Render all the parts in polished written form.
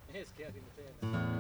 Yes, Kathy Mattel.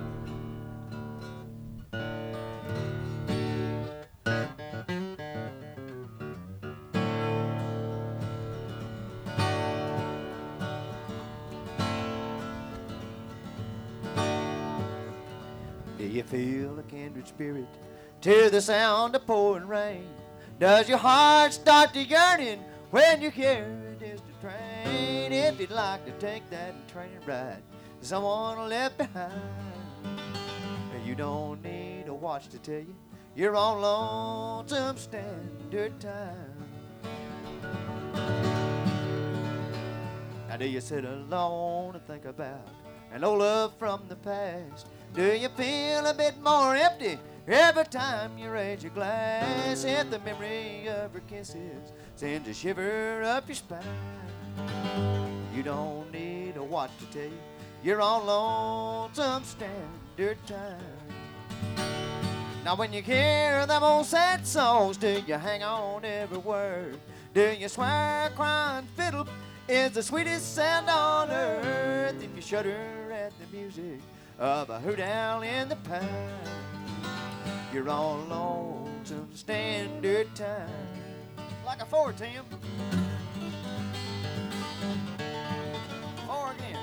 Do you feel a kindred spirit to the sound of pouring rain? Does your heart start to yearning when you hear a distant train? If you'd like to take that train ride, someone left behind, you don't need a watch to tell you you're on Lonesome Standard Time. Now do you sit alone and think about an old love from the past? Do you feel a bit more empty every time you raise your glass? If the memory of her kisses sends a shiver up your spine, you don't need a watch to tell you you're on Lonesome Standard Time. Now when you hear them old sad songs, do you hang on every word? Do you swear crying fiddle is the sweetest sound on earth? If you shudder at the music of a hoot owl in the pine, you're on Lonesome Standard Time. Like a four, Tim. Four again.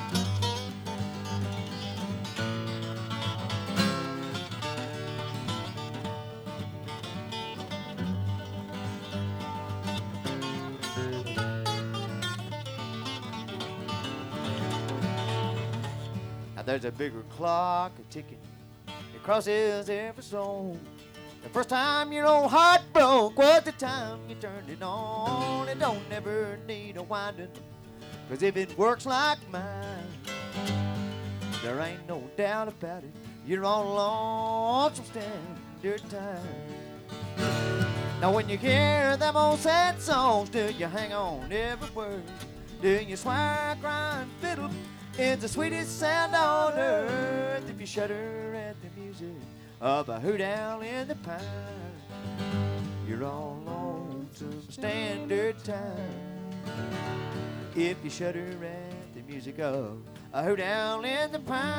Now there's a bigger clock a-ticking. It crosses every soul. The first time your old heart broke was the time you turned it on. It don't never need a winding, 'cause if it works like mine, there ain't no doubt about it, you're on Lonesome Standard Time. Now when you hear them old sad songs, do you hang on every word? Do you swear crying fiddle is the sweetest sound on earth? If you shudder at the music of a hoot owl in the pine, you're on Lonesome Standard Time. If you shudder at the music of a hoot owl in the pine,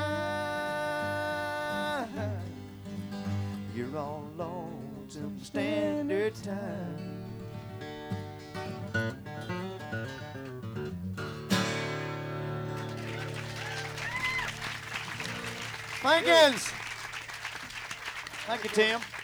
you're on Lonesome Standard Time. Thank you. Thank you, Tim.